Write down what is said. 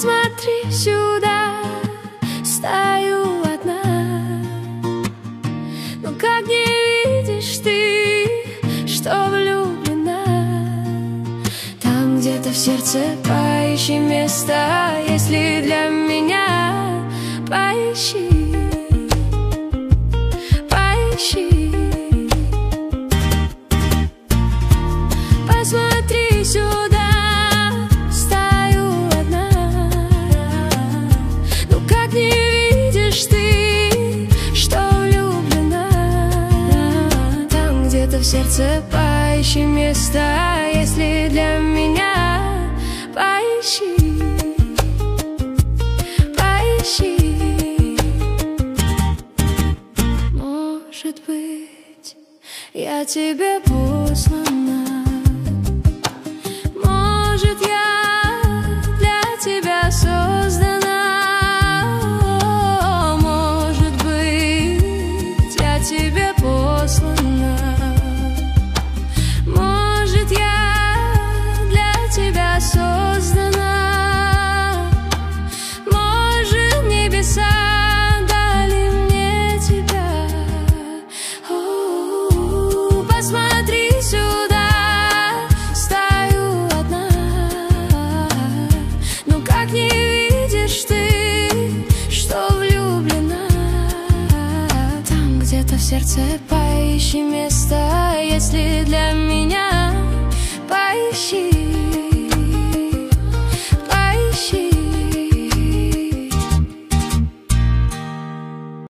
Посмотри сюда, стою одна. Но как не видишь ты, что влюблена? Там где-то в сердце поищи место, если для меня. Поищи, поищи. Посмотри сюда, стою одна. Ну как не видишь ты, что влюблена? Там где-то в сердце поищи место, если для меня. Поищи, поищи. Может быть, я тебе послана. Может, я для тебя создана. Может быть, я тебе послана. Может, я для тебя создана. Может, небеса дали мне тебя. Посмотри сюда, стою одна. Ну как не видишь ты, что влюблена? Там где-то в сердце поищи место, если для меня.